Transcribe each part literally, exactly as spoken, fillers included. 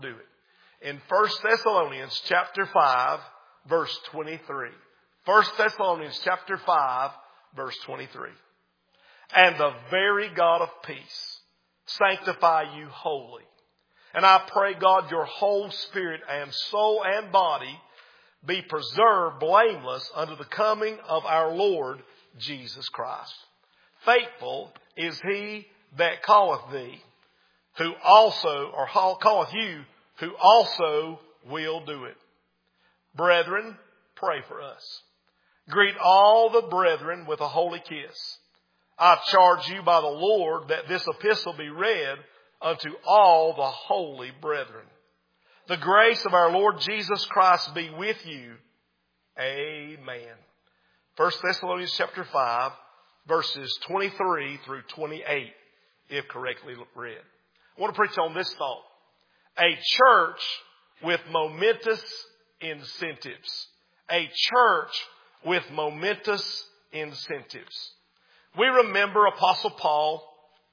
do it. In First Thessalonians chapter five, verse twenty-three. First Thessalonians chapter five, verse twenty-three. And the very God of peace sanctify you wholly. And I pray, God, your whole spirit and soul and body be preserved blameless unto the coming of our Lord Jesus Christ. Faithful is he that calleth thee, who also, or calleth you, who also will do it. Brethren, pray for us. Greet all the brethren with a holy kiss. I charge you by the Lord that this epistle be read unto all the holy brethren. The grace of our Lord Jesus Christ be with you. Amen. First Thessalonians chapter five, verses twenty-three through twenty-eight, if correctly read. I want to preach on this thought. A church with momentous incentives. A church with momentous incentives. We remember Apostle Paul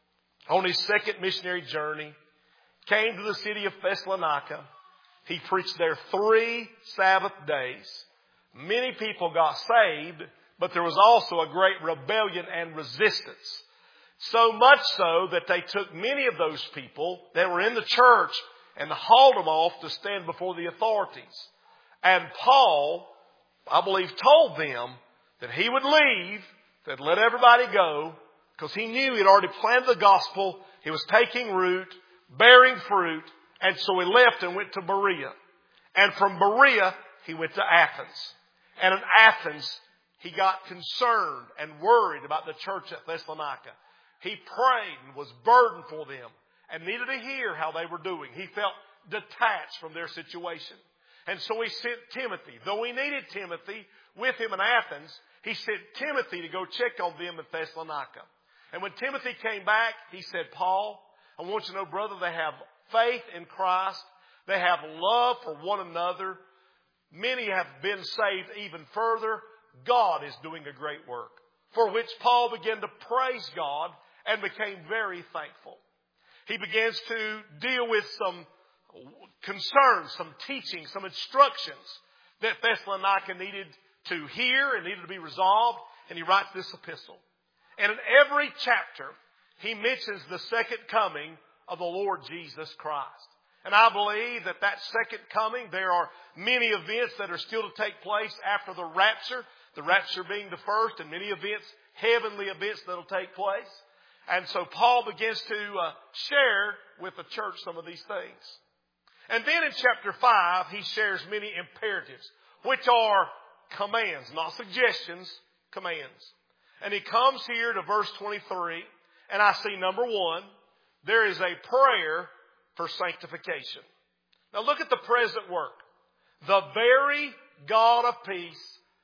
on his second missionary journey came to the city of Thessalonica. He preached there three Sabbath days. Many people got saved, but there was also a great rebellion and resistance. So much so that they took many of those people that were in the church and hauled them off to stand before the authorities. And Paul, I believe, told them that he would leave, that let everybody go, because he knew he had already planted the gospel. He was taking root, bearing fruit, and so he left and went to Berea. And from Berea, he went to Athens. And in Athens, he got concerned and worried about the church at Thessalonica. He prayed and was burdened for them and needed to hear how they were doing. He felt detached from their situation. And so he sent Timothy. Though he needed Timothy with him in Athens, he sent Timothy to go check on them in Thessalonica. And when Timothy came back, he said, Paul, I want you to know, brother, they have faith in Christ. They have love for one another. Many have been saved even further. God is doing a great work. For which Paul began to praise God and became very thankful. He begins to deal with some concerns, some teaching, some instructions that Thessalonica needed to hear and needed to be resolved. And he writes this epistle. And in every chapter, he mentions the second coming of the Lord Jesus Christ. And I believe that that second coming, there are many events that are still to take place after the rapture. The rapture being the first, and many events, heavenly events that will take place. And so Paul begins to uh, share with the church some of these things. And then in chapter five, he shares many imperatives, which are commands, not suggestions, commands. And he comes here to verse twenty-three, and I see number one, there is a prayer for sanctification. Now look at the present work. The very God of peace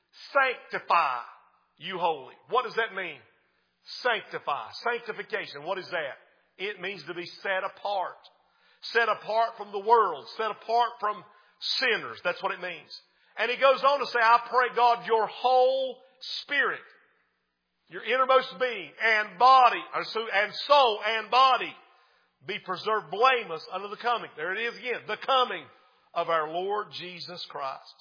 sanctify you wholly. What does that mean? Sanctify. Sanctification. What is that? It means to be set apart. Set apart from the world. Set apart from sinners. That's what it means. And he goes on to say, I pray, God, your whole spirit, your innermost being and body, and soul and body be preserved blameless unto the coming. There it is again. The coming of our Lord Jesus Christ.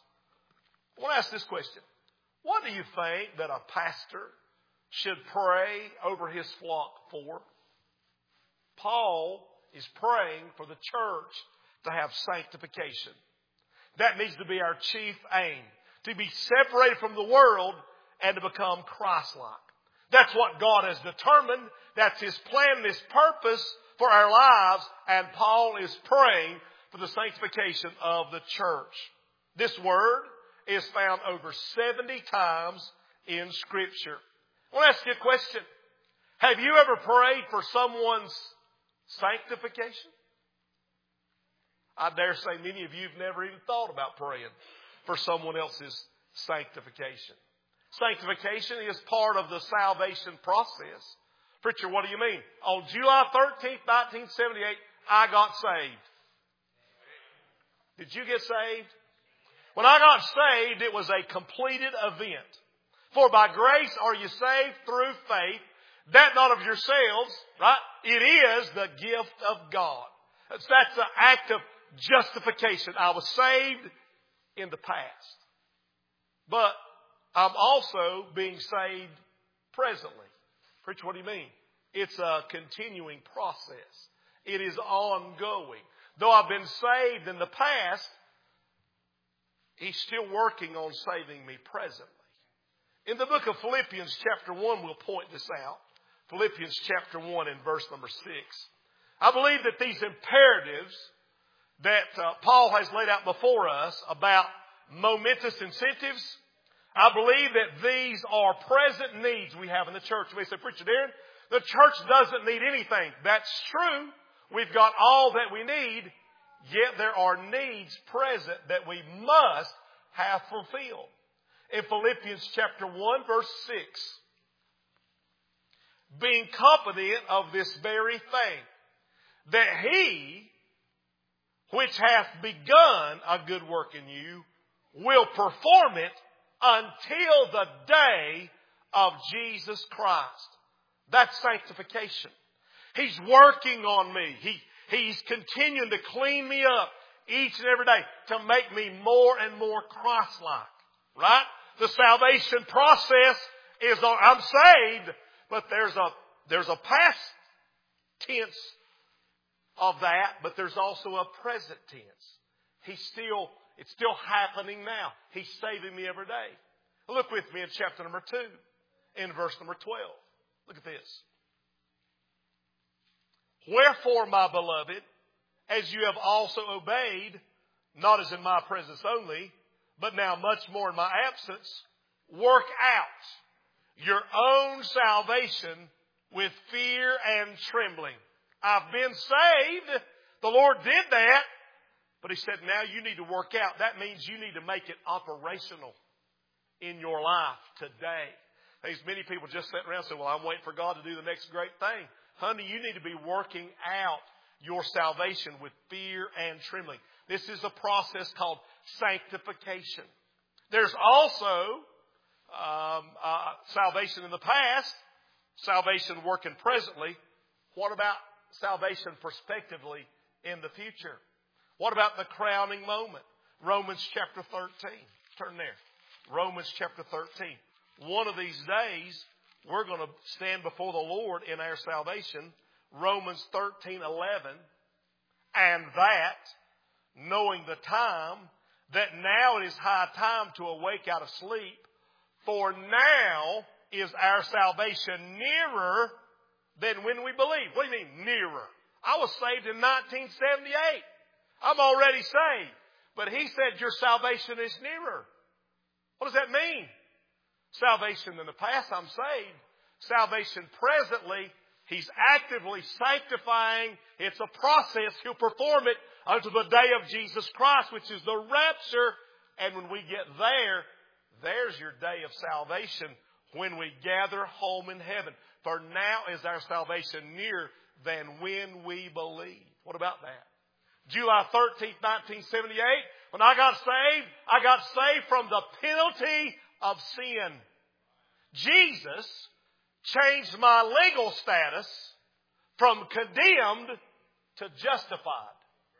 I want to ask this question. What do you think that a pastor should pray over his flock for? Paul is praying for the church to have sanctification. That needs to be our chief aim. To be separated from the world and to become Christ-like. That's what God has determined. That's His plan, His purpose for our lives. And Paul is praying for the sanctification of the church. This word is found over seventy times in Scripture. I want to ask you a question. Have you ever prayed for someone's sanctification? I dare say many of you have never even thought about praying for someone else's sanctification. Sanctification is part of the salvation process. Preacher, what do you mean? On July thirteenth, nineteen seventy-eight, I got saved. Did you get saved? When I got saved, it was a completed event. For by grace are you saved through faith, that not of yourselves, right? It is the gift of God. That's, that's an act of justification. I was saved in the past. But I'm also being saved presently. Preacher, what do you mean? It's a continuing process. It is ongoing. Though I've been saved in the past, He's still working on saving me presently. In the book of Philippians chapter one, we'll point this out. Philippians chapter one and verse number six. I believe that these imperatives that uh, Paul has laid out before us about momentous incentives, I believe that these are present needs we have in the church. You may say, Preacher Darren, the church doesn't need anything. That's true. We've got all that we need. Yet there are needs present that we must have fulfilled. In Philippians chapter one verse six, being confident of this very thing, that He which hath begun a good work in you will perform it until the day of Jesus Christ. That's sanctification. He's working on me. He He's continuing to clean me up each and every day to make me more and more Christ-like. Right? The salvation process is, on, I'm saved, but there's a, there's a past tense of that, but there's also a present tense. He's still, it's still happening now. He's saving me every day. Look with me in chapter number two, in verse number twelve. Look at this. Wherefore, my beloved, as you have also obeyed, not as in my presence only, but now much more in my absence, work out your own salvation with fear and trembling. I've been saved. The Lord did that. But He said, now you need to work out. That means you need to make it operational in your life today. There's many people just sitting around and say, well, I'm waiting for God to do the next great thing. Honey, you need to be working out your salvation with fear and trembling. This is a process called sanctification. There's also um, uh, salvation in the past, salvation working presently. What about salvation prospectively in the future? What about the crowning moment? Romans chapter thirteen. Turn there. Romans chapter thirteen. One of these days, we're going to stand before the Lord in our salvation. Romans thirteen eleven. And that, knowing the time, that now it is high time to awake out of sleep. For now is our salvation nearer than when we believe. What do you mean, nearer? I was saved in nineteen seventy-eight. I'm already saved. But He said your salvation is nearer. What does that mean? Salvation in the past, I'm saved. Salvation presently, He's actively sanctifying. It's a process. He'll perform it unto the day of Jesus Christ, which is the rapture. And when we get there, there's your day of salvation when we gather home in heaven. For now is our salvation nearer than when we believe. What about that? July thirteenth, nineteen seventy-eight, when I got saved, I got saved from the penalty of sin. Jesus changed my legal status from condemned to justified.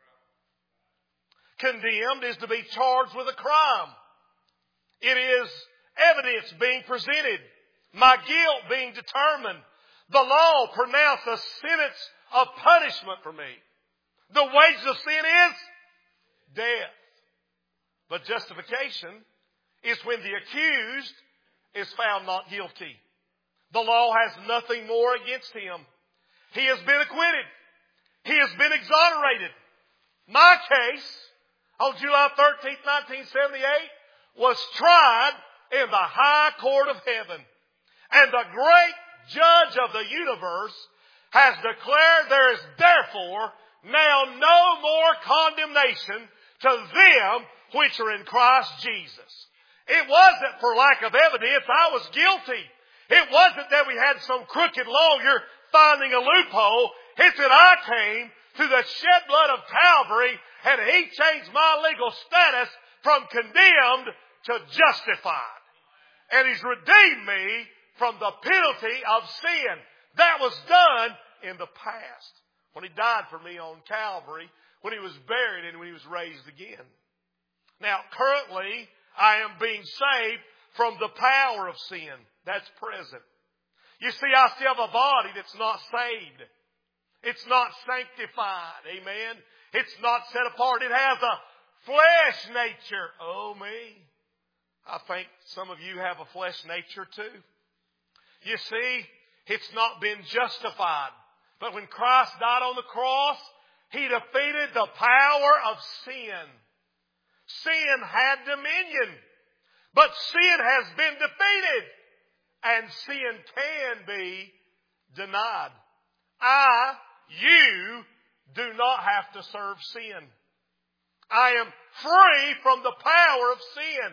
Condemned is to be charged with a crime. It is evidence being presented. My guilt being determined. The law pronounced a sentence of punishment for me. The wages of sin is death. But justification is when the accused is found not guilty. The law has nothing more against him. He has been acquitted. He has been exonerated. My case on July thirteenth, nineteen seventy-eight was tried in the high court of heaven. And the great judge of the universe has declared there is therefore now no more condemnation to them which are in Christ Jesus. It wasn't for lack of evidence. I was guilty. It wasn't that we had some crooked lawyer finding a loophole. It's that I came through the shed blood of Calvary and He changed my legal status from condemned to justified. And He's redeemed me from the penalty of sin. That was done in the past. When He died for me on Calvary, when He was buried, and when He was raised again. Now, currently, I am being saved from the power of sin. That's present. You see, I still have a body that's not saved. It's not sanctified. Amen. It's not set apart. It has a flesh nature. Oh, me. I think some of you have a flesh nature too. You see, it's not been justified. But when Christ died on the cross, He defeated the power of sin. Sin had dominion. But sin has been defeated. And sin can be denied. I, you, do not have to serve sin. I am free from the power of sin.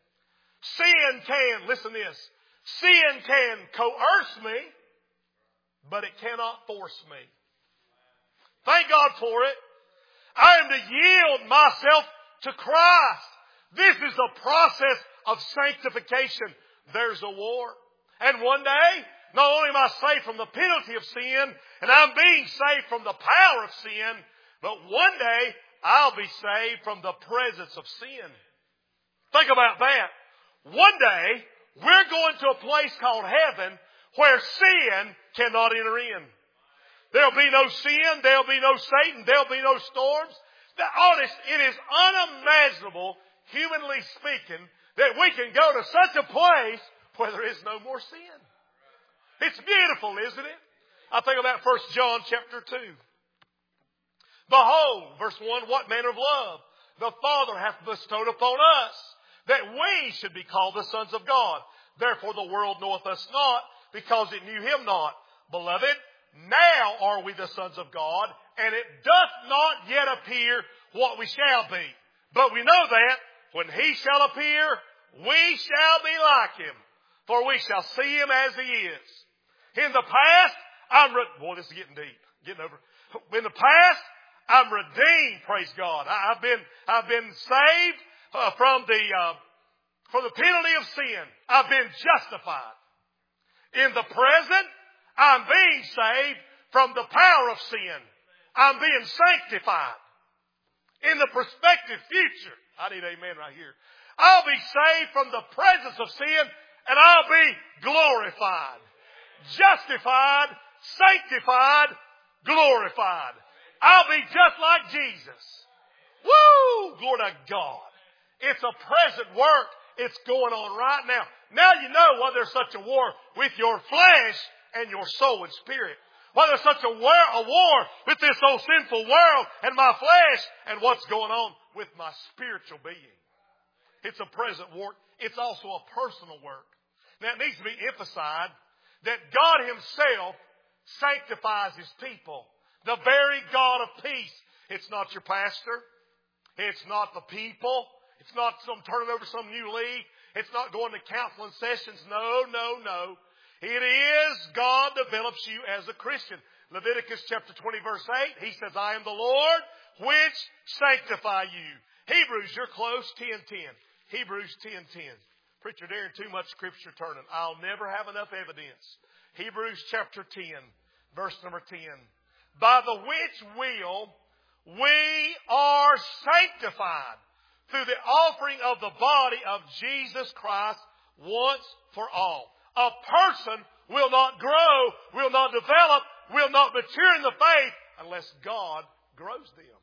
Sin can, listen to this, sin can coerce me, but it cannot force me. Thank God for it. I am to yield myself to Christ. This is the process of sanctification. There's a war. And one day, not only am I saved from the penalty of sin, and I'm being saved from the power of sin, but one day I'll be saved from the presence of sin. Think about that. One day, we're going to a place called heaven where sin cannot enter in. There'll be no sin. There'll be no Satan. There'll be no storms. The honest, it is unimaginable, humanly speaking, that we can go to such a place where there is no more sin. It's beautiful, isn't it? I think about First John chapter two. Behold, verse one, what manner of love the Father hath bestowed upon us, that we should be called the sons of God. Therefore the world knoweth us not, because it knew Him not. Beloved, now are we the sons of God, and it doth not yet appear what we shall be. But we know that when He shall appear, we shall be like Him, for we shall see Him as He is. In the past, I'm re- boy, this is getting deep, getting over. In the past, I'm redeemed. Praise God. I've been I've been saved uh, from the uh, from the penalty of sin. I've been justified. In the present, I'm being saved from the power of sin. I'm being sanctified. In the prospective future, I need amen right here. I'll be saved from the presence of sin, and I'll be glorified, justified, sanctified, glorified. I'll be just like Jesus. Woo! Glory to God. It's a present work. It's going on right now. Now you know why there's such a war with your flesh and your soul and spirit. Why there's such a war, a war with this old sinful world and my flesh, and what's going on with my spiritual being. It's a present work. It's also a personal work. Now it needs to be emphasized that God Himself sanctifies His people. The very God of peace. It's not your pastor. It's not the people. It's not some turning over some new league. It's not going to counseling sessions. No, no, no. It is God develops you as a Christian. Leviticus chapter twenty verse eight, He says, I am the Lord which sanctify you. Hebrews, you're close, ten ten. Hebrews ten ten. Preacher Darren, too much scripture turning. I'll never have enough evidence. Hebrews chapter ten, verse number ten. By the which will we are sanctified through the offering of the body of Jesus Christ once for all. A person will not grow, will not develop, will not mature in the faith unless God grows them.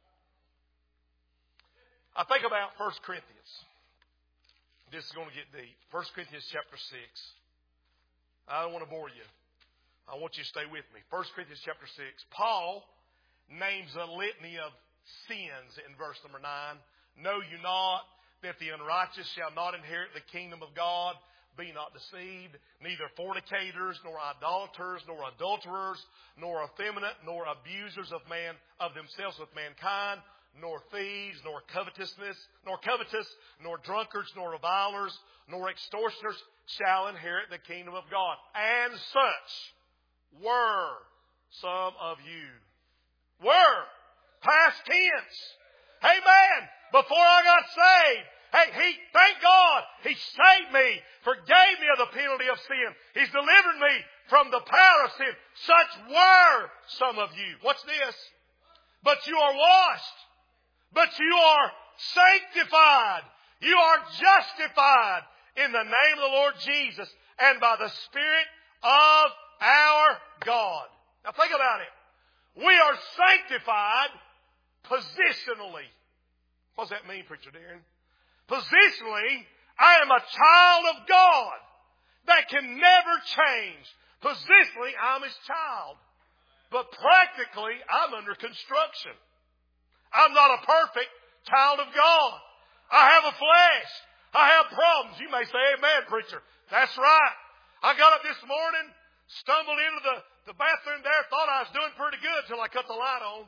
I think about First Corinthians. This is going to get deep. First Corinthians chapter six. I don't want to bore you. I want you to stay with me. First Corinthians chapter six. Paul names a litany of sins in verse number nine. Know you not that the unrighteous shall not inherit the kingdom of God? Be not deceived. Neither fornicators, nor idolaters, nor adulterers, nor effeminate, nor abusers of man of themselves with mankind, nor thieves, nor covetousness, nor covetous, nor drunkards, nor revilers, nor extortioners shall inherit the kingdom of God. And such were some of you. Were. Past tense. Amen. Before I got saved. Hey, He, thank God, He saved me, forgave me of the penalty of sin. He's delivered me from the power of sin. Such were some of you. What's this? but you are washed, but you are sanctified, you are justified in the name of the Lord Jesus and by the Spirit of our God. Now think about it. We are sanctified positionally. What does that mean, Preacher Darren? Positionally, I am a child of God that can never change. Positionally, I'm His child. But practically, I'm under construction. I'm not a perfect child of God. I have a flesh. I have problems. You may say, amen, preacher. That's right. I got up this morning, stumbled into the, the bathroom there, thought I was doing pretty good till I cut the light on.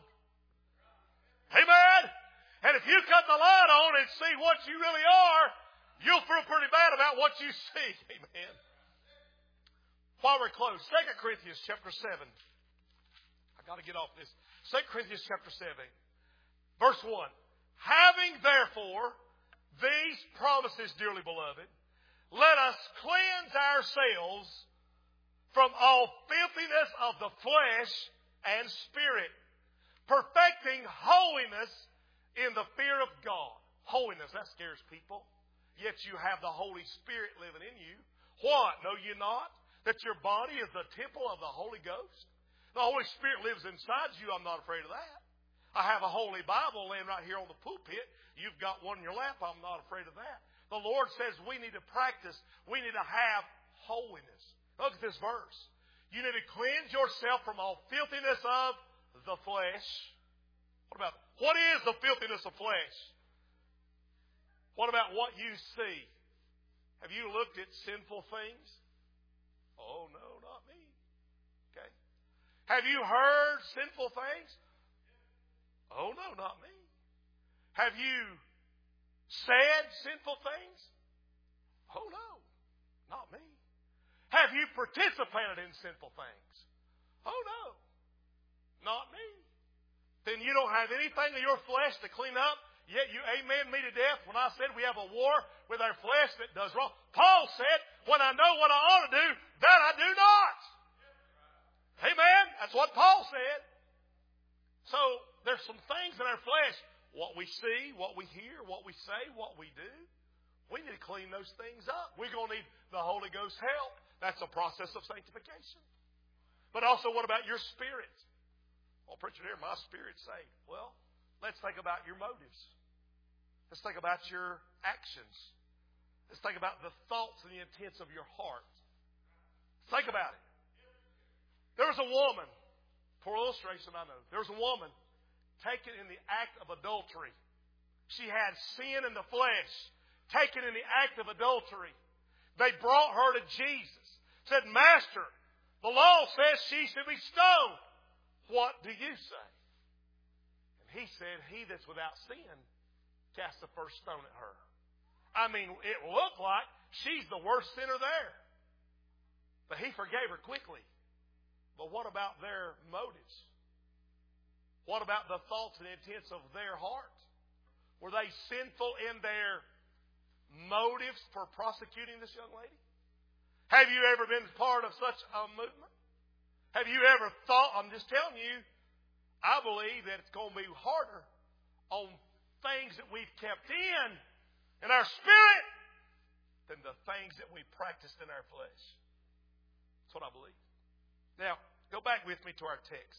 Amen. And if you cut the light on and see what you really are, you'll feel pretty bad about what you see. Amen. While we're close, Second Corinthians chapter seven. I got to get off this. Second Corinthians chapter seven. Verse one. Having therefore these promises, dearly beloved, let us cleanse ourselves from all filthiness of the flesh and spirit, perfecting holiness in the fear of God. Holiness, that scares people. Yet you have the Holy Spirit living in you. What? Know you not that your body is the temple of the Holy Ghost? The Holy Spirit lives inside you. I'm not afraid of that. I have a Holy Bible laying right here on the pulpit. You've got one in your lap. I'm not afraid of that. The Lord says we need to practice. We need to have holiness. Look at this verse. You need to cleanse yourself from all filthiness of the flesh. What about, what is the filthiness of flesh? What about what you see? Have you looked at sinful things? Oh, no, not me. Okay. Have you heard sinful things? Oh, no, not me. Have you said sinful things? Oh, no, not me. Have you participated in sinful things? Oh, no, not me. Then you don't have anything in your flesh to clean up. Yet you amen me to death when I said we have a war with our flesh that does wrong. Paul said, when I know what I ought to do, that I do not. Amen? That's what Paul said. So there's some things in our flesh. What we see, what we hear, what we say, what we do. We need to clean those things up. We're going to need the Holy Ghost help. That's a process of sanctification. But also, what about your spirit? Well, preacher, there, my spirit's saved. Well, let's think about your motives. Let's think about your actions. Let's think about the thoughts and the intents of your heart. Think about it. There was a woman, for illustration I know, there was a woman taken in the act of adultery. She had sin in the flesh, taken in the act of adultery. They brought her to Jesus. Said, Master, the law says she should be stoned. What do you say? And he said, he that's without sin, cast the first stone at her. I mean, it looked like she's the worst sinner there. But he forgave her quickly. But what about their motives? What about the thoughts and intents of their heart? Were they sinful in their motives for prosecuting this young lady? Have you ever been part of such a movement? Have you ever thought, I'm just telling you, I believe that it's going to be harder on things that we've kept in, in our spirit, than the things that we practiced in our flesh. That's what I believe. Now, go back with me to our text.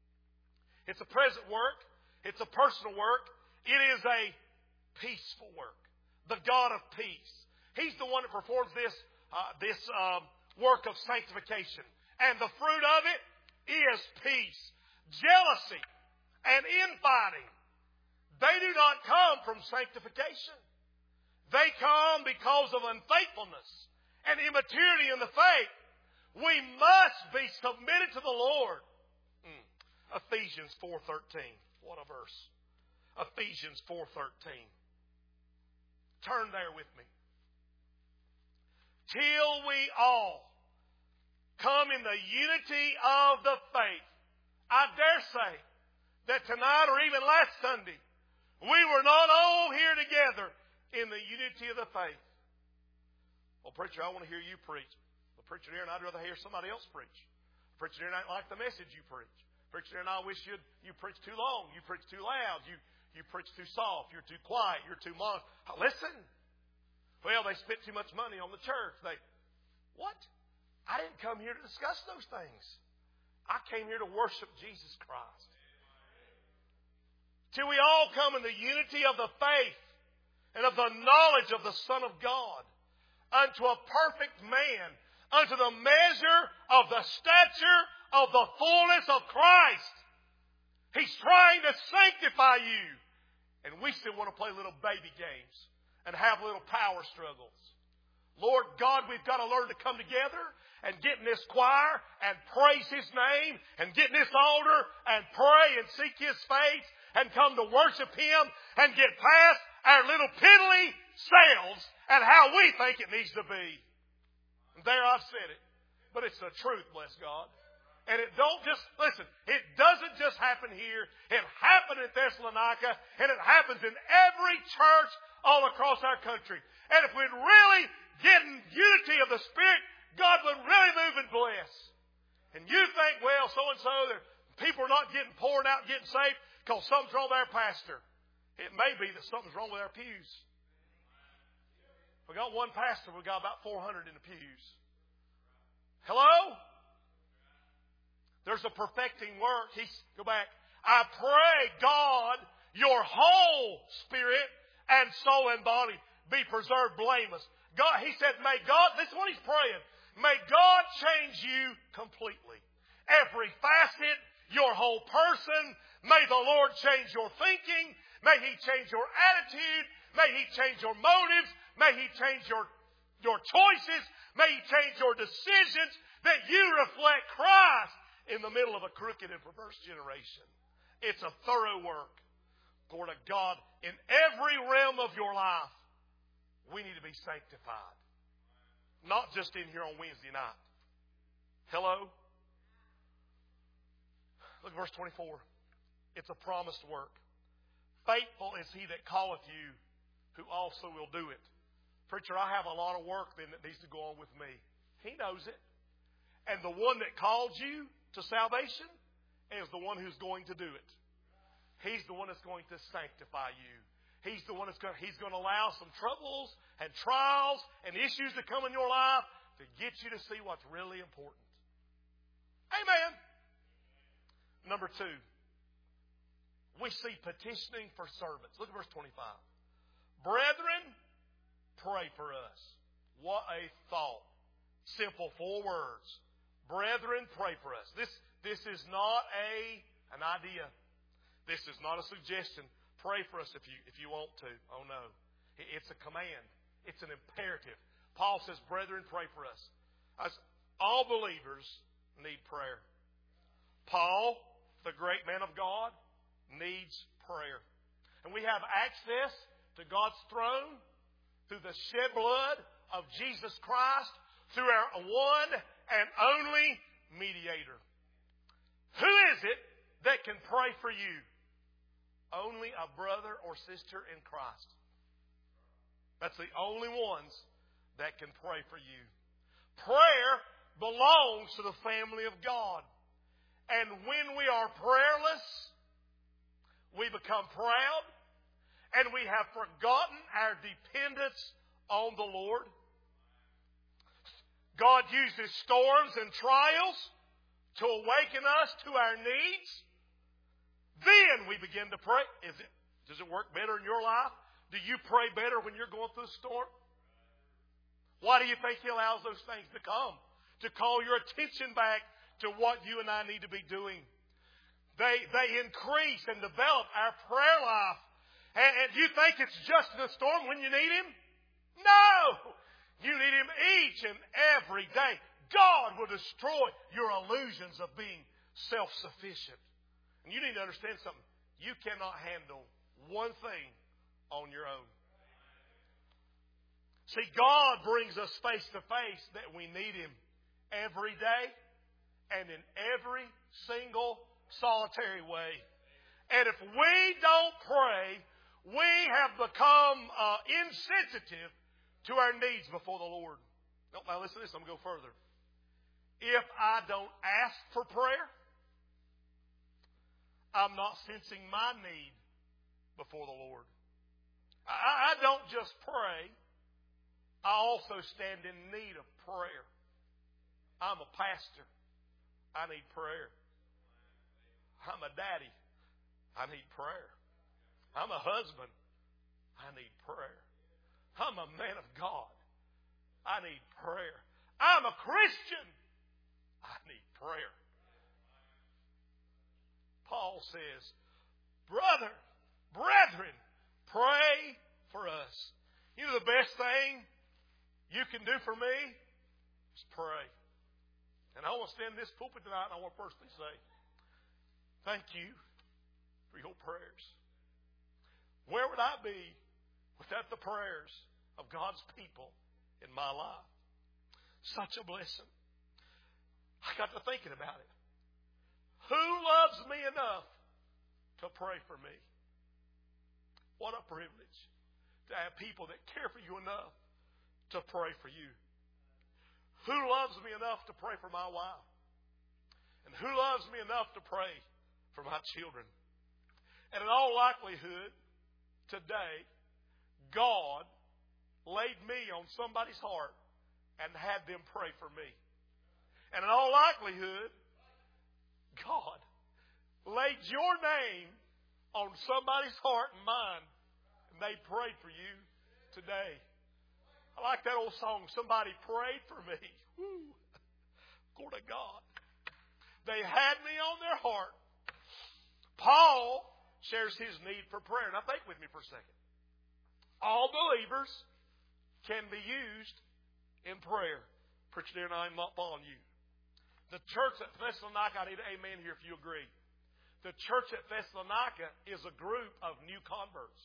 It's a present work. It's a personal work. It is a peaceful work. The God of peace. He's the one that performs this, uh, this um, work of sanctification. And the fruit of it is peace, jealousy, and infighting. They do not come from sanctification. They come because of unfaithfulness and immaturity in the faith. We must be submitted to the Lord. Mm. Ephesians four thirteen. What a verse. Ephesians four thirteen. Turn there with me. Till we all come in the unity of the faith. I dare say that tonight or even last Sunday, we were not all here together in the unity of the faith. Well, preacher, I want to hear you preach. Well, preacher, Darren, I'd rather hear somebody else preach. Preacher, Darren, I like the message you preach. Preacher, and I wish you'd, you preach too long. You preach too loud. You, you preach too soft. You're too quiet. You're too modest. Listen. Well, they spent too much money on the church. They, what? I didn't come here to discuss those things. I came here to worship Jesus Christ. Till we all come in the unity of the faith and of the knowledge of the Son of God, unto a perfect man, unto the measure of the stature of the fullness of Christ. He's trying to sanctify you. And we still want to play little baby games and have little power struggles. Lord God, we've got to learn to come together and get in this choir and praise His name and get in this altar and pray and seek His face and come to worship Him and get past our little piddly selves and how we think it needs to be. And there I've said it. But it's the truth, bless God. And it don't just, listen, it doesn't just happen here. It happened in Thessalonica, and it happens in every church all across our country. And if we'd really get in unity of the Spirit, God would really move and bless. And you think, well, so-and-so, people are not getting poured out, getting saved, because something's wrong with our pastor. It may be that something's wrong with our pews. We got one pastor, we got about four hundred in the pews. Hello? There's a perfecting work. He's, go back. I pray, God, your whole spirit and soul and body be preserved blameless. God, he said, may God, this is what he's praying. May God change you completely. Every facet, your whole person. May the Lord change your thinking. May He change your attitude. May He change your motives. May He change your, your choices. May He change your decisions, that you reflect Christ in the middle of a crooked and perverse generation. It's a thorough work. Glory to God. In every realm of your life, we need to be sanctified. Not just in here on Wednesday night. Hello? Look at verse twenty-four. It's a promised work. Faithful is He that calleth you, who also will do it. Preacher, I have a lot of work then that needs to go on with me. He knows it. And the one that called you to salvation is the one who's going to do it. He's the one that's going to sanctify you. He's the one that's going, He's going to allow some troubles and trials and issues to come in your life to get you to see what's really important. Amen. Number two, we see petitioning for servants. Look at verse twenty-five. Brethren, pray for us. What a thought. Simple four words. Brethren, pray for us. This, this is not a an idea. This is not a suggestion. Pray for us if you if you want to. Oh no. It's a command. It's an imperative. Paul says, brethren, pray for us. As all believers need prayer. Paul, the great man of God, needs prayer. And we have access to God's throne through the shed blood of Jesus Christ, through our one and only mediator. Who is it that can pray for you? Only a brother or sister in Christ. That's the only ones that can pray for you. Prayer belongs to the family of God. And when we are prayerless, we become proud and we have forgotten our dependence on the Lord. God uses storms and trials to awaken us to our needs. Then we begin to pray. Is it, does it work better in your life? Do you pray better when you're going through a storm? Why do you think He allows those things to come? To call your attention back to what you and I need to be doing. They, they increase and develop our prayer life. And, and you think it's just in the storm when you need Him? No! You need Him each and every day. God will destroy your illusions of being self-sufficient. And you need to understand something. You cannot handle one thing on your own. See, God brings us face to face that we need Him every day and in every single solitary way. And if we don't pray, we have become uh, insensitive to our needs before the Lord. Now listen to this. I'm going to go further. If I don't ask for prayer, I'm not sensing my need before the Lord. I, I don't just pray. I also stand in need of prayer. I'm a pastor. I need prayer. I'm a daddy. I need prayer. I'm a husband. I need prayer. I'm a man of God. I need prayer. I'm a Christian. I need prayer. Paul says, brother, brethren, pray for us. You know the best thing you can do for me is pray. And I want to stand in this pulpit tonight and I want to personally say, thank you for your prayers. Where would I be without the prayers of God's people in my life? Such a blessing. I got to thinking about it. Who loves me enough to pray for me? What a privilege to have people that care for you enough to pray for you. Who loves me enough to pray for my wife? And who loves me enough to pray for my children? And in all likelihood, today, God laid me on somebody's heart and had them pray for me. And in all likelihood, God laid your name on somebody's heart and mind, and they prayed for you today. I like that old song, Somebody Prayed for Me. Woo. Glory to God. They had me on their heart. Paul shares his need for prayer. Now think with me for a second. All believers can be used in prayer. Preacher dear, and I'm not following you. The church at Thessalonica, I need an amen here if you agree. The church at Thessalonica is a group of new converts.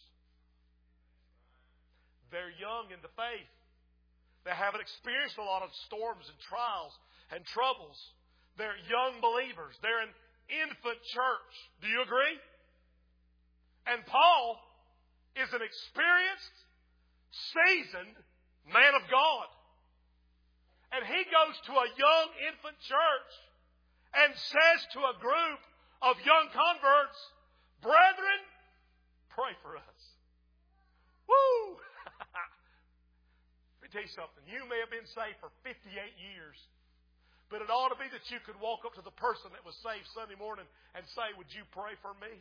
They're young in the faith. They haven't experienced a lot of storms and trials and troubles. They're young believers. They're an infant church. Do you agree? And Paul is an experienced, seasoned man of God. And he goes to a young infant church and says to a group of young converts, brethren, pray for us. Woo! Let me tell you something. You may have been saved for fifty-eight years, but it ought to be that you could walk up to the person that was saved Sunday morning and say, would you pray for me?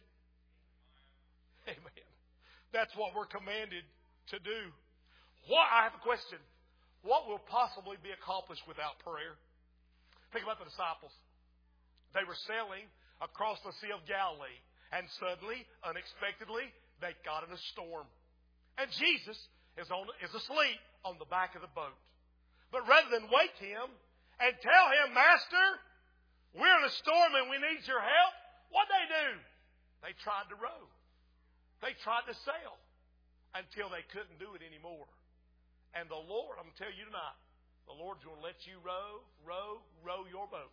Amen. That's what we're commanded to do. What, I have a question. What will possibly be accomplished without prayer? Think about the disciples. They were sailing across the Sea of Galilee, and suddenly, unexpectedly, they got in a storm. And Jesus is, on, is asleep on the back of the boat. But rather than wake him and tell him, Master, we're in a storm and we need your help, what'd they do? They tried to row. They tried to sail until they couldn't do it anymore. And the Lord, I'm going to tell you tonight, the Lord's going to let you row, row, row your boat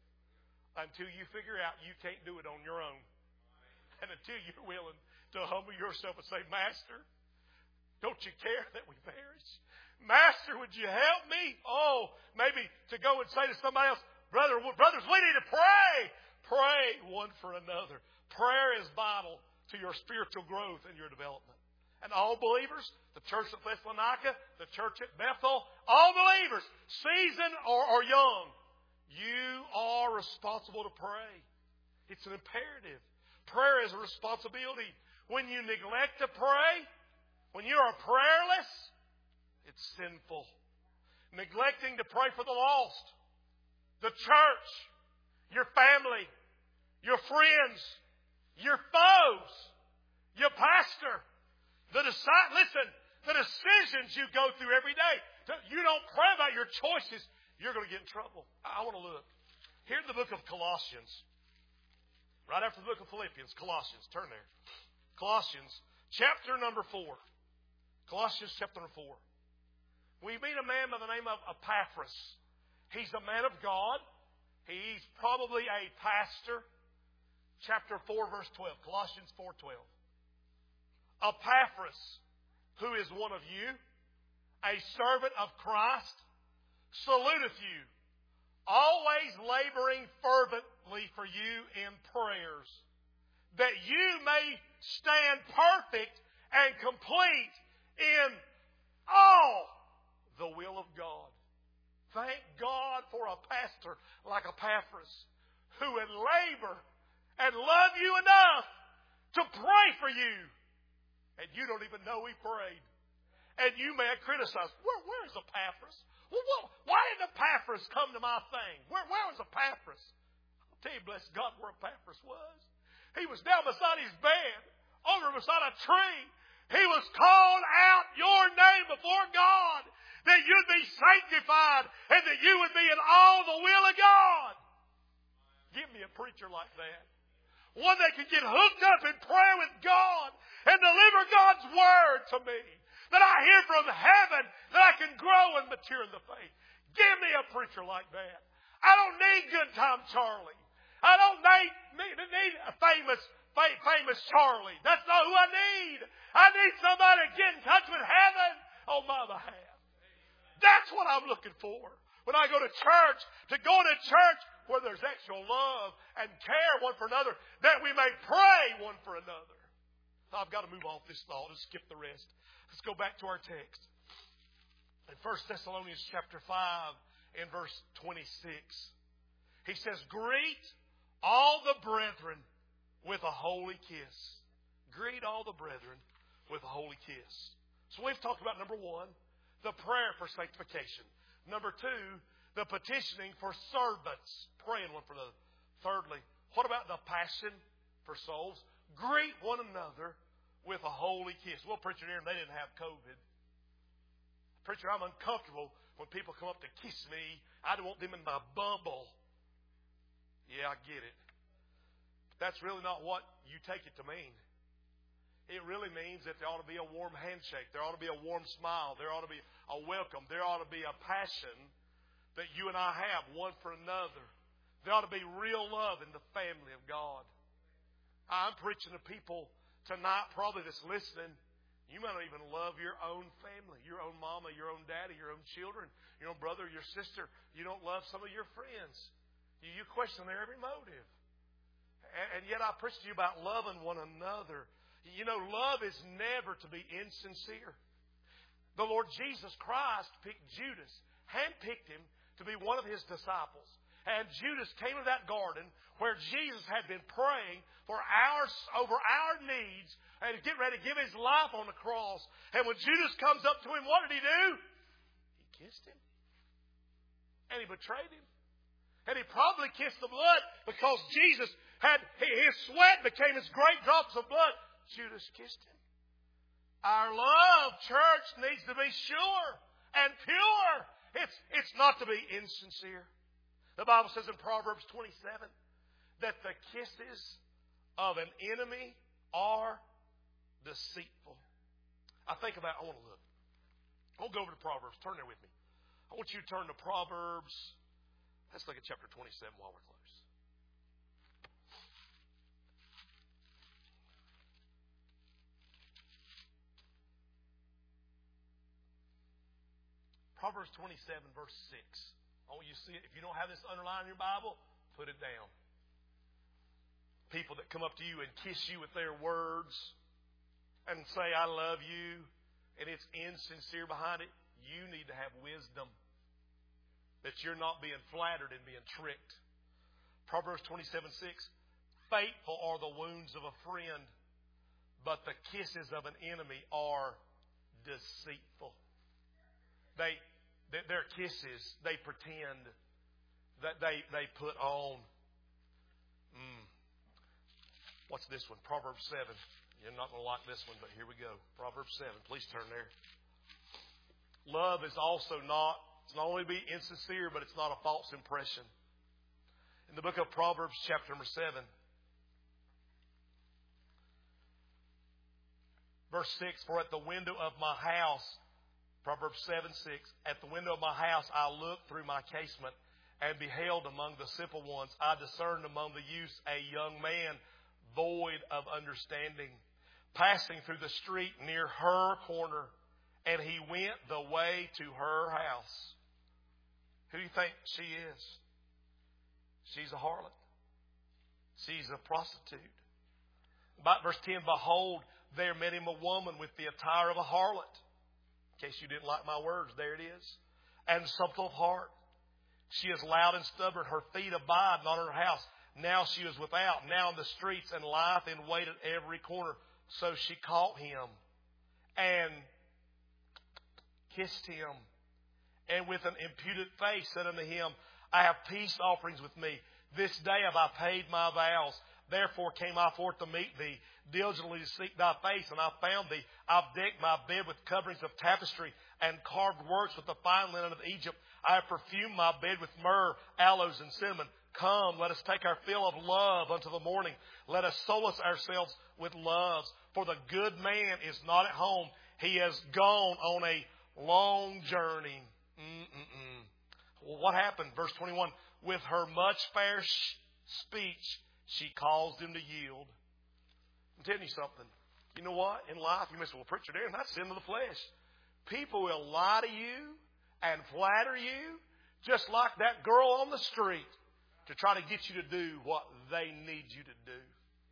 until you figure out you can't do it on your own. And until you're willing to humble yourself and say, Master, don't you care that we perish? Master, would you help me? Oh, maybe to go and say to somebody else, Brother, brothers, we need to pray. Pray one for another. Prayer is vital to your spiritual growth and your development. And all believers, the church at Thessalonica, the church at Bethel, all believers, seasoned or, or young, you are responsible to pray. It's an imperative. Prayer is a responsibility. When you neglect to pray, when you are prayerless, it's sinful. Neglecting to pray for the lost, the church, your family, your friends, your foes, your pastor, the deci- listen, the decisions you go through every day. You don't pray about your choices, you're going to get in trouble. I want to look. Here in the book of Colossians, right after the book of Philippians, Colossians, turn there. Colossians, chapter number four. Colossians chapter number four. We meet a man by the name of Epaphras. He's a man of God. He's probably a pastor. Chapter four, verse twelve. Colossians four twelve. Epaphras, who is one of you, a servant of Christ, saluteth you, always laboring fervently for you in prayers, that you may stand perfect and complete in all the will of God. Thank God for a pastor like Epaphras who would labor and love you enough to pray for you. And you don't even know he prayed. And you may have criticized, where, where is Epaphras? Well, what, why didn't Epaphras come to my thing? Where, where was Epaphras? I'll tell you, bless God, where Epaphras was. He was down beside his bed, over beside a tree. He was called out your name before God, that you'd be sanctified and that you would be in all the will of God. Give me a preacher like that. One that can get hooked up in prayer with God and deliver God's word to me. That I hear from heaven, that I can grow and mature in the faith. Give me a preacher like that. I don't need Good Time Charlie. I don't need, need, need a famous, famous Charlie. That's not who I need. I need somebody to get in touch with heaven on my behalf. That's what I'm looking for. When I go to church, to go to church where there's actual love and care one for another, that we may pray one for another. I've got to move off this thought and skip the rest. Let's go back to our text. In First Thessalonians chapter five, in verse twenty-six, he says, greet all the brethren with a holy kiss. Greet all the brethren with a holy kiss. So we've talked about, number one, the prayer for sanctification. Number two, the petitioning for servants, praying one for another. Thirdly, what about the passion for souls? Greet one another with a holy kiss. Well, preacher, they didn't have COVID. Preacher, I'm uncomfortable when people come up to kiss me. I don't want them in my bubble. Yeah, I get it. But that's really not what you take it to mean. It really means that there ought to be a warm handshake. There ought to be a warm smile. There ought to be a welcome. There ought to be a passion that you and I have one for another. There ought to be real love in the family of God. I'm preaching to people tonight probably that's listening. You might not even love your own family, your own mama, your own daddy, your own children, your own brother, your sister. You don't love some of your friends. You, you question their every motive. And, and yet I preach to you about loving one another. You know, love is never to be insincere. The Lord Jesus Christ picked Judas, handpicked him to be one of his disciples. And Judas came to that garden where Jesus had been praying for our, over our needs and to get ready to give his life on the cross. And when Judas comes up to him, what did he do? He kissed him. And he betrayed him. And he probably kissed the blood because Jesus had, his sweat became as great drops of blood. Judas kissed him. Our love, church, needs to be sure and pure. It's, it's not to be insincere. The Bible says in Proverbs twenty-seven that the kisses of an enemy are deceitful. I think about, I want to look. I want to go over to Proverbs. Turn there with me. I want you to turn to Proverbs. Let's look at chapter twenty-seven while we're close. Proverbs twenty-seven, verse six. I want you to see it. If you don't have this underlined in your Bible, put it down. People that come up to you and kiss you with their words and say, I love you, and it's insincere behind it, you need to have wisdom that you're not being flattered and being tricked. Proverbs twenty-seven, six. Faithful are the wounds of a friend, but the kisses of an enemy are deceitful. They, their kisses, they pretend that they, they put on. Mm. What's this one? Proverbs seven. You're not going to like this one, but here we go. Proverbs seven. Please turn there. Love is also not, it's not only be insincere, but it's not a false impression. In the book of Proverbs, chapter number seven, verse six, for at the window of my house, Proverbs seven, six, at the window of my house I looked through my casement and beheld among the simple ones. I discerned among the youths a young man void of understanding, passing through the street near her corner, and he went the way to her house. Who do you think she is? She's a harlot. She's a prostitute. About verse ten, behold, there met him a woman with the attire of a harlot. In case you didn't like my words, there it is. And subtle of heart. She is loud and stubborn. Her feet abide not in her house. Now she is without, now in the streets, and lieth in wait at every corner. So she caught him and kissed him. And with an imputed face said unto him, I have peace offerings with me. This day have I paid my vows. Therefore came I forth to meet thee, diligently to seek thy face, and I found thee. I've decked my bed with coverings of tapestry, and carved works with the fine linen of Egypt. I have perfumed my bed with myrrh, aloes, and cinnamon. Come, let us take our fill of love unto the morning. Let us solace ourselves with loves. For the good man is not at home. He has gone on a long journey. Mm-mm-mm. Well, what happened? Verse twenty-one. With her much fair sh- speech, she caused him to yield. I'm telling you something. You know what? In life, you may say, well, preacher, Darren, that's sin of the flesh. People will lie to you and flatter you, just like that girl on the street, to try to get you to do what they need you to do.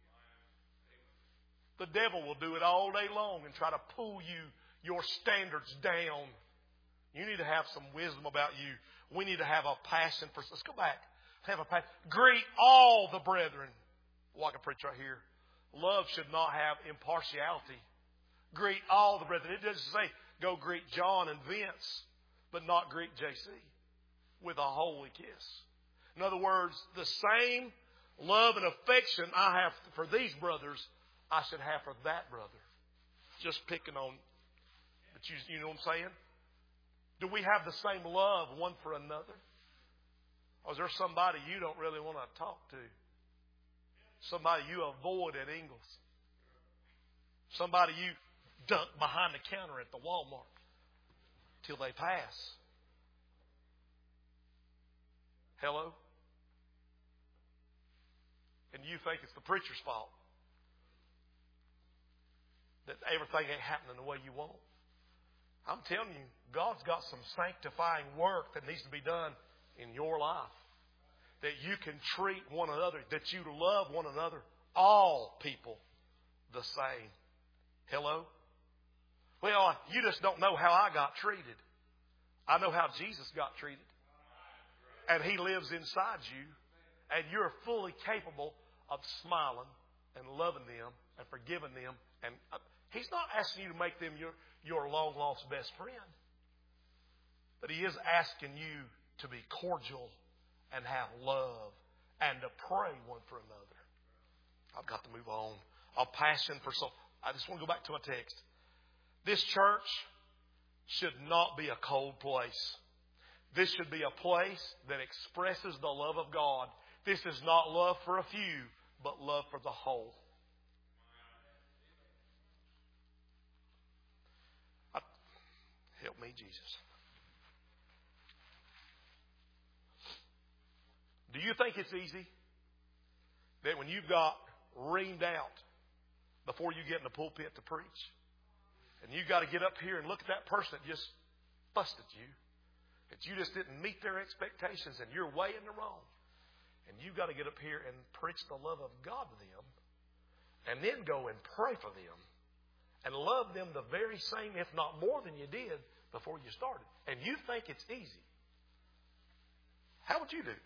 The devil will do it all day long and try to pull you, your standards down. You need to have some wisdom about you. We need to have a passion for... Let's go back. Have a passion. Greet all the brethren. Well, I can preach right here. Love should not have impartiality. Greet all the brethren. It doesn't say go greet John and Vince, but not greet J C with a holy kiss. In other words, the same love and affection I have for these brothers, I should have for that brother. Just picking on, but you, you know what I'm saying? Do we have the same love one for another? Or is there somebody you don't really want to talk to? Somebody you avoid at Ingles? Somebody you dunk behind the counter at the Walmart till they pass? Hello? And you think it's the preacher's fault that everything ain't happening the way you want? I'm telling you, God's got some sanctifying work that needs to be done in your life. That you can treat one another, that you love one another, all people, the same. Hello? Well, you just don't know how I got treated. I know how Jesus got treated. And He lives inside you. And you're fully capable of smiling and loving them and forgiving them. And He's not asking you to make them your, your long-lost best friend. But He is asking you to be cordial and have love and to pray one for another. I've got to move on. A passion for soul. I just want to go back to my text. This church should not be a cold place. This should be a place that expresses the love of God. This is not love for a few, but love for the whole. I, help me, Jesus. Do you think it's easy that when you've got reamed out before you get in the pulpit to preach, and you've got to get up here and look at that person that just busted you, that you just didn't meet their expectations and you're way in the wrong, and you've got to get up here and preach the love of God to them, and then go and pray for them and love them the very same, if not more than you did before you started, and you think it's easy, how would you do?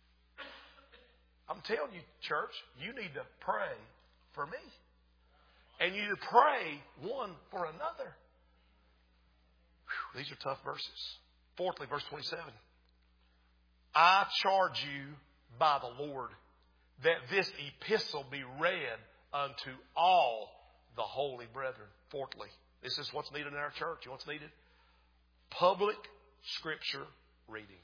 I'm telling you, church, you need to pray for me. And you need to pray one for another. Whew, these are tough verses. Fourthly, verse twenty-seven. I charge you by the Lord that this epistle be read unto all the holy brethren. Fourthly, this is what's needed in our church. You know what's needed? Public scripture reading.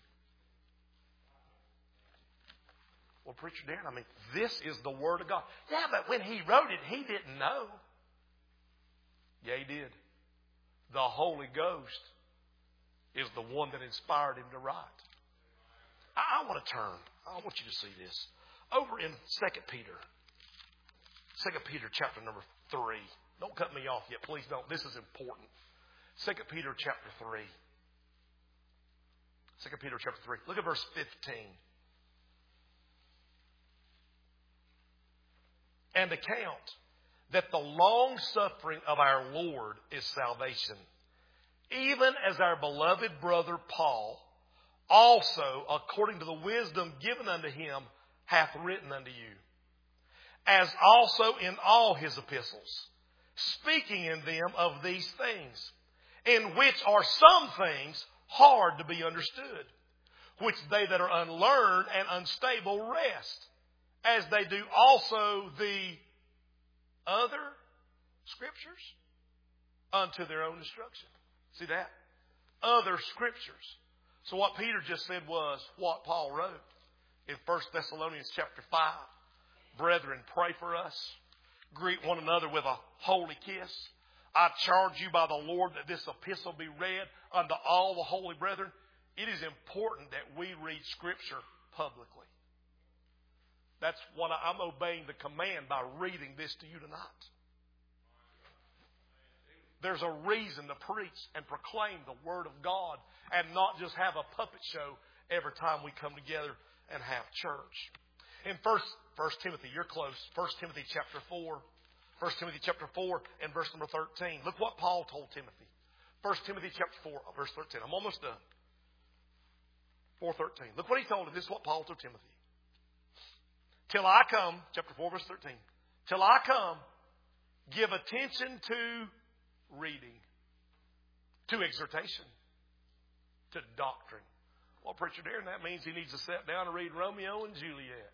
Well, Preacher Darren, I mean, this is the Word of God. Yeah, but when he wrote it, he didn't know. Yeah, he did. The Holy Ghost is the one that inspired him to write. I, I want to turn. I want you to see this. Over in Second Peter. Second Peter chapter number three. Don't cut me off yet. Please don't. This is important. Second Peter chapter three. Second Peter chapter three. Look at verse fifteen. And account that the long suffering of our Lord is salvation, even as our beloved brother Paul also, according to the wisdom given unto him, hath written unto you, as also in all his epistles, speaking in them of these things, in which are some things hard to be understood, which they that are unlearned and unstable rest, as they do also the other scriptures unto their own destruction. See that? Other scriptures. So what Peter just said was what Paul wrote in First Thessalonians chapter five. Brethren, pray for us. Greet one another with a holy kiss. I charge you by the Lord that this epistle be read unto all the holy brethren. It is important that we read Scripture publicly. That's what I, I'm obeying the command by reading this to you tonight. There's a reason to preach and proclaim the Word of God and not just have a puppet show every time we come together and have church. In First, First Timothy, you're close. First Timothy chapter four. First Timothy chapter four and verse number thirteen. Look what Paul told Timothy. First Timothy chapter four, verse thirteen. I'm almost done. four thirteen. Look what he told him. This is what Paul told Timothy. Till I come, chapter four, verse thirteen. Till I come, give attention to reading, to exhortation, to doctrine. Well, preacher Darren, that means he needs to sit down and read Romeo and Juliet.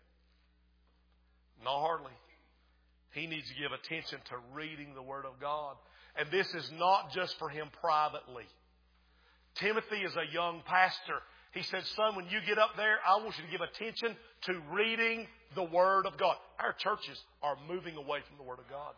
Not hardly. He needs to give attention to reading the Word of God. And this is not just for him privately. Timothy is a young pastor. He said, son, when you get up there, I want you to give attention to reading the Word of God. Our churches are moving away from the Word of God.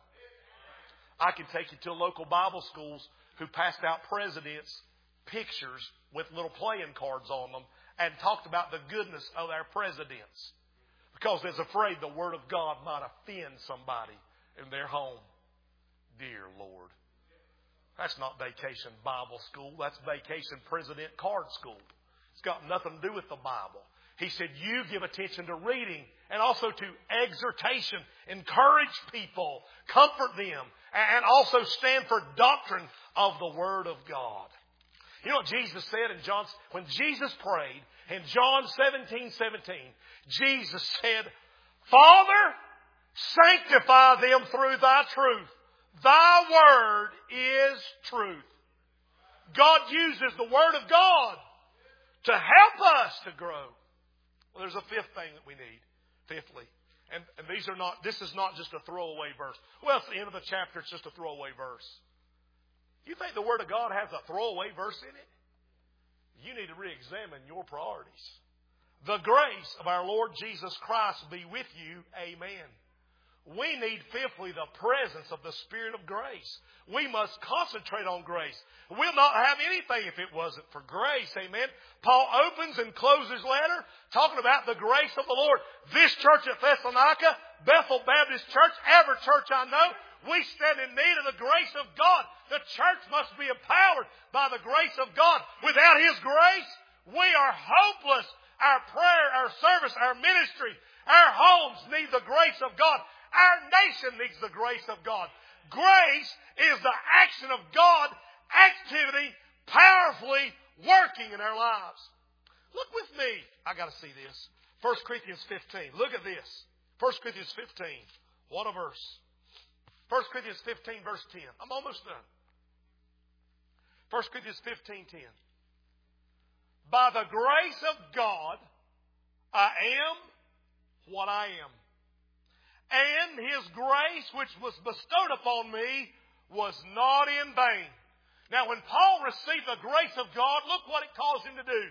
I can take you to local Bible schools who passed out presidents' pictures with little playing cards on them and talked about the goodness of our presidents because they're afraid the Word of God might offend somebody in their home. Dear Lord. That's not vacation Bible school. That's vacation president card school. It's got nothing to do with the Bible. He said, you give attention to reading and also to exhortation. Encourage people. Comfort them. And also stand for doctrine of the Word of God. You know what Jesus said in John? When Jesus prayed in John seventeen seventeen, Jesus said, Father, sanctify them through thy truth. Thy Word is truth. God uses the Word of God to help us to grow. Well, there's a fifth thing that we need. Fifthly. And, and these are not, this is not just a throwaway verse. Well, it's the end of the chapter. It's just a throwaway verse. You think the Word of God has a throwaway verse in it? You need to re-examine your priorities. The grace of our Lord Jesus Christ be with you. Amen. We need, fifthly, the presence of the Spirit of grace. We must concentrate on grace. We'll not have anything if it wasn't for grace. Amen. Paul opens and closes his letter talking about the grace of the Lord. This church at Thessalonica, Bethel Baptist Church, every church I know, we stand in need of the grace of God. The church must be empowered by the grace of God. Without His grace, we are hopeless. Our prayer, our service, our ministry, our homes need the grace of God. Our nation needs the grace of God. Grace is the action of God, activity, powerfully working in our lives. Look with me. I got to see this. First Corinthians fifteen. Look at this. First Corinthians fifteen. What a verse. First Corinthians fifteen, verse ten. I'm almost done. First Corinthians fifteen, ten. By the grace of God, I am what I am. And His grace, which was bestowed upon me, was not in vain. Now, when Paul received the grace of God, look what it caused him to do.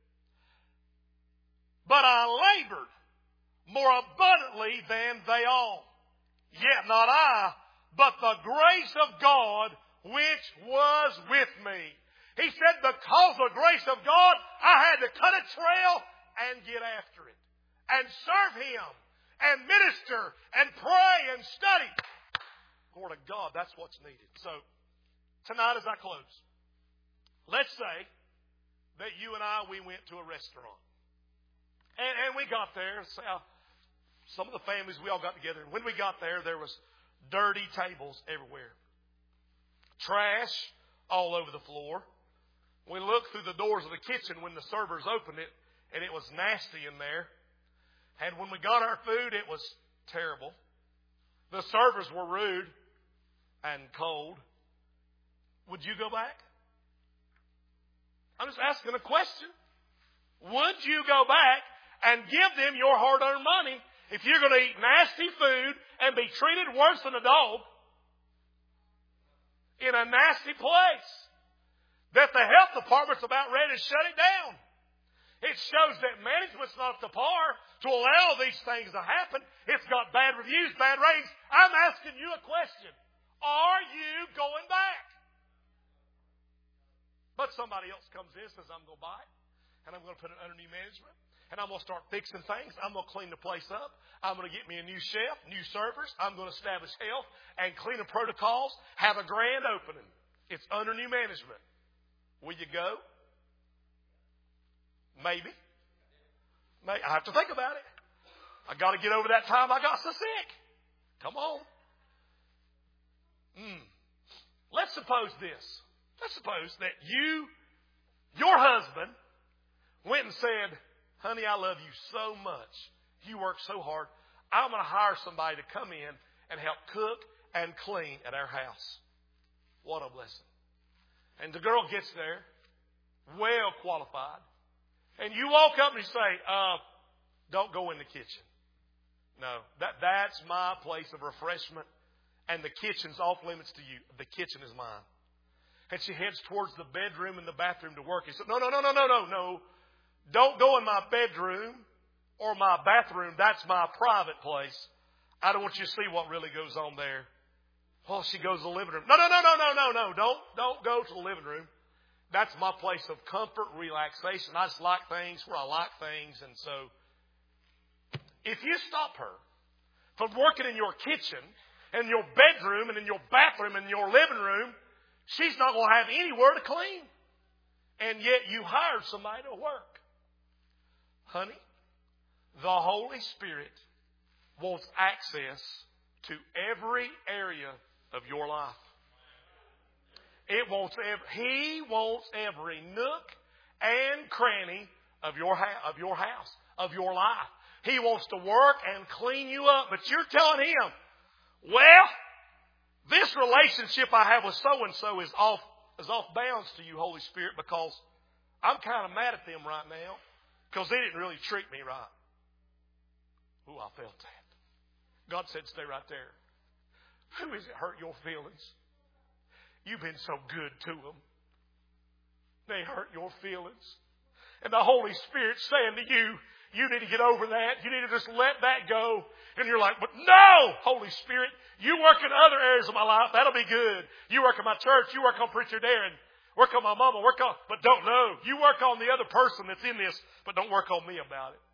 But I labored more abundantly than they all. Yet not I, but the grace of God, which was with me. He said, because of the grace of God, I had to cut a trail and get after it. And serve Him. And minister and pray and study. Glory to God, that's what's needed. So, tonight as I close, let's say that you and I, we went to a restaurant. And, and we got there. So, some of the families, we all got together. And when we got there, there was Dirty tables everywhere. Trash all over the floor. We looked through the doors of the kitchen when the servers opened it, and it was nasty in there. And when we got our food, it was terrible. The servers were rude and cold. Would you go back? I'm just asking a question. Would you go back and give them your hard-earned money if you're going to eat nasty food and be treated worse than a dog in a nasty place that the health department's about ready to shut it down? It shows that management's not up to par to allow these things to happen. It's got bad reviews, bad ratings. I'm asking you a question. Are you going back? But somebody else comes in and says, I'm going to buy it, and I'm going to put it under new management, and I'm going to start fixing things. I'm going to clean the place up. I'm going to get me a new chef, new servers. I'm going to establish health and cleaning protocols, have a grand opening. It's under new management. Will you go? Maybe. Maybe. I have to think about it. I got to get over that time I got so sick. Come on. Mm. Let's suppose this. Let's suppose that you, your husband, went and said, honey, I love you so much. You work so hard. I'm going to hire somebody to come in and help cook and clean at our house. What a blessing. And the girl gets there, well qualified. And you walk up and you say, uh, don't go in the kitchen. No, that, that's my place of refreshment. And the kitchen's off limits to you. The kitchen is mine. And she heads towards the bedroom and the bathroom to work. He said, no, no, no, no, no, no, no. Don't go in my bedroom or my bathroom. That's my private place. I don't want you to see what really goes on there. Well, she goes to the living room. No, no, no, no, no, no, no. Don't, don't go to the living room. That's my place of comfort, relaxation. I just like things where I like things. And so if you stop her from working in your kitchen, in your bedroom, and in your bathroom, and in your living room, she's not going to have anywhere to clean. And yet you hired somebody to work. Honey, the Holy Spirit wants access to every area of your life. It wants every, He wants every nook and cranny of your, ha- of your house, of your life. He wants to work and clean you up. But you're telling Him, well, this relationship I have with so-and-so is off, is off bounds to you, Holy Spirit, because I'm kind of mad at them right now because they didn't really treat me right. Ooh, I felt that. God said, stay right there. Who is it hurt your feelings? You've been so good to them. They hurt your feelings. And the Holy Spirit's saying to you, you need to get over that. You need to just let that go. And you're like, but no, Holy Spirit, you work in other areas of my life. That'll be good. You work in my church. You work on Preacher Darren. Work on my mama. Work on, but don't know. You work on the other person that's in this, but don't work on me about it.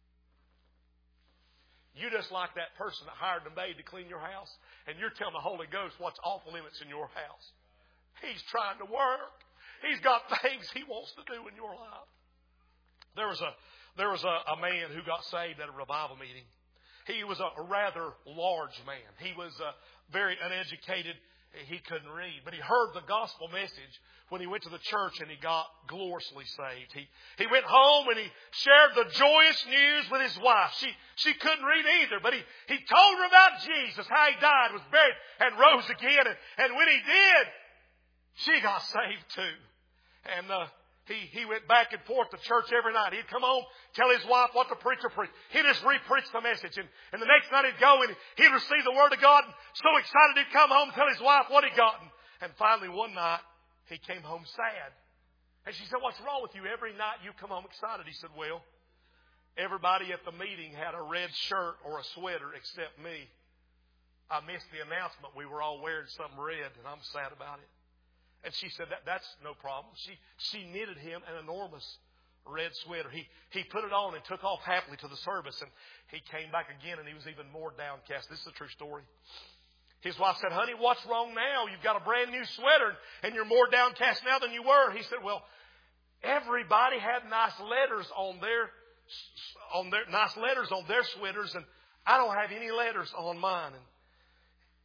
You just like that person that hired the maid to clean your house, and you're telling the Holy Ghost what's off limits in your house. He's trying to work. He's got things He wants to do in your life. There was a there was a, a man who got saved at a revival meeting. He was a, a rather large man. He was uh, very uneducated. He couldn't read, but he heard the gospel message when he went to the church and he got gloriously saved. He he went home and he shared the joyous news with his wife. She she couldn't read either, but he, he told her about Jesus, how He died, was buried, and rose again. And, and when he did, she got saved too. And uh, he he went back and forth to church every night. He'd come home, tell his wife what the preacher preached. He'd just re-preach the message. And, and the next night he'd go and he'd receive the Word of God. And so excited he'd come home and tell his wife what he'd gotten. And finally one night he came home sad. And she said, what's wrong with you? Every night you come home excited. He said, well, everybody at the meeting had a red shirt or a sweater except me. I missed the announcement. We were all wearing something red, and I'm sad about it. And she said, that, that's no problem. She she knitted him an enormous red sweater. He he put it on and took off happily to the service. And he came back again, and he was even more downcast. This is a true story. His wife said, honey, what's wrong now? You've got a brand new sweater, and you're more downcast now than you were. He said, well, everybody had nice letters on their on their nice letters on their sweaters, and I don't have any letters on mine. And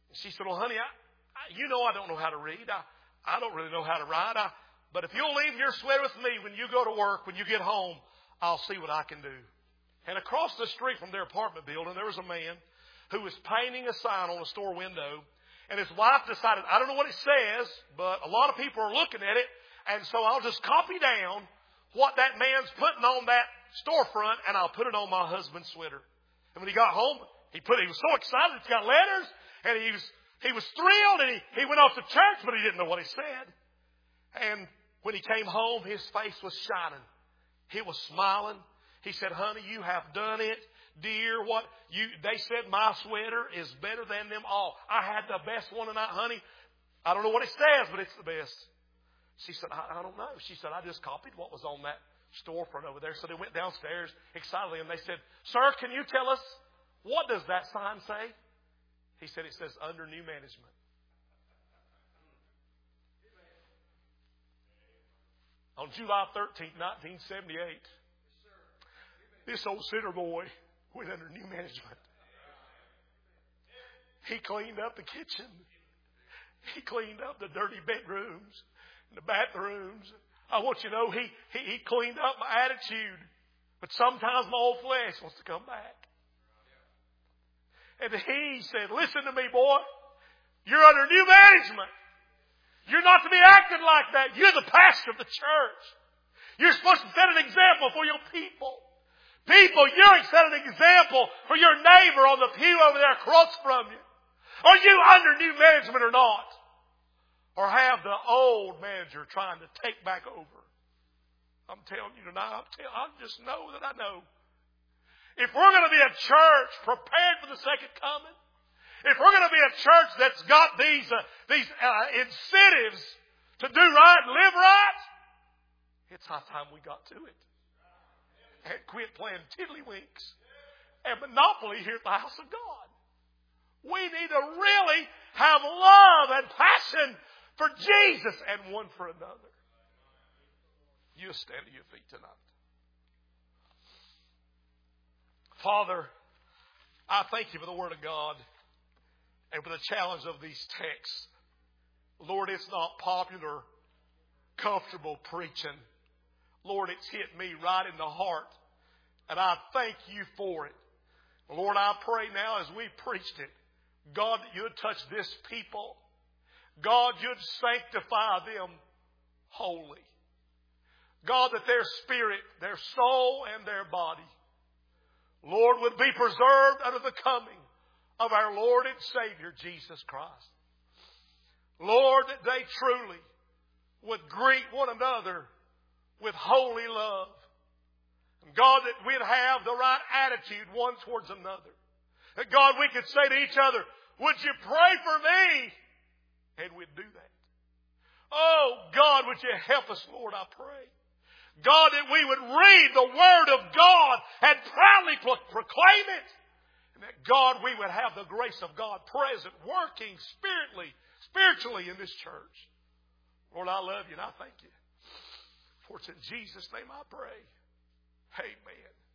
She said, well, honey, I, I, you know I don't know how to read. I, I don't really know how to write. I, but if you'll leave your sweater with me when you go to work, when you get home, I'll see what I can do. And across the street from their apartment building, there was a man who was painting a sign on a store window. And his wife decided, I don't know what it says, but a lot of people are looking at it. And so I'll just copy down what that man's putting on that storefront, and I'll put it on my husband's sweater. And when he got home, he put, he was so excited. It's got letters, and he was, he was thrilled, and he, he went off to church, but he didn't know what he said. And when he came home, his face was shining. He was smiling. He said, honey, you have done it. Dear, what you, they said my sweater is better than them all. I had the best one tonight, honey. I don't know what it says, but it's the best. She said, I, I don't know. She said, I just copied what was on that storefront over there. So they went downstairs excitedly and they said, sir, can you tell us, what does that sign say? He said, it says under new management. On July thirteenth, nineteen seventy-eight, this old sinner boy went under new management. He cleaned up the kitchen. He cleaned up the dirty bedrooms and the bathrooms. I want you to know, he, he, he cleaned up my attitude. But sometimes my old flesh wants to come back. And he said, listen to me, boy. You're under new management. You're not to be acting like that. You're the pastor of the church. You're supposed to set an example for your people. People, you're to set an example for your neighbor on the pew over there across from you. Are you under new management or not? Or have the old manager trying to take back over? I'm telling you tonight, I'm telling, I just know that I know. If we're going to be a church prepared for the second coming, if we're going to be a church that's got these uh, these uh, incentives to do right and live right, it's high time we got to it. And quit playing tiddlywinks and monopoly here at the house of God. We need to really have love and passion for Jesus and one for another. You stand to your feet tonight. Father, I thank you for the Word of God and for the challenge of these texts. Lord, it's not popular, comfortable preaching. Lord, it's hit me right in the heart. And I thank you for it. Lord, I pray now as we preached it, God, that you'd touch this people. God, you'd sanctify them wholly. God, that their spirit, their soul, and their body, Lord, would be preserved under the coming of our Lord and Savior, Jesus Christ. Lord, that they truly would greet one another with holy love. And God, that we'd have the right attitude one towards another. That God, we could say to each other, would you pray for me? And we'd do that. Oh, God, would you help us, Lord, I pray. God, that we would read the Word of God and proudly pro- proclaim it. And that, God, we would have the grace of God present, working spiritually, spiritually in this church. Lord, I love you and I thank you. For it's in Jesus' name I pray. Amen.